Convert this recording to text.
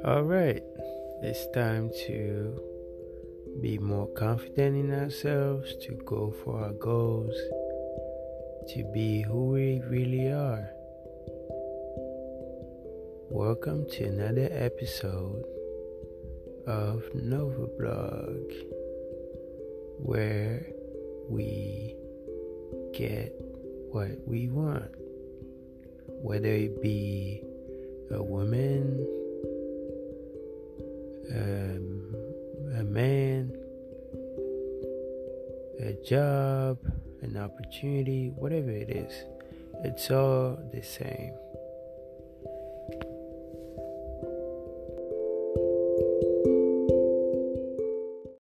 Alright, it's time to be more confident in ourselves, to go for our goals, to be who we really are. Welcome to another episode of Nova Blog, where we get what we want, whether it be a woman, a man, a job, an opportunity, whatever it is, it's all the same.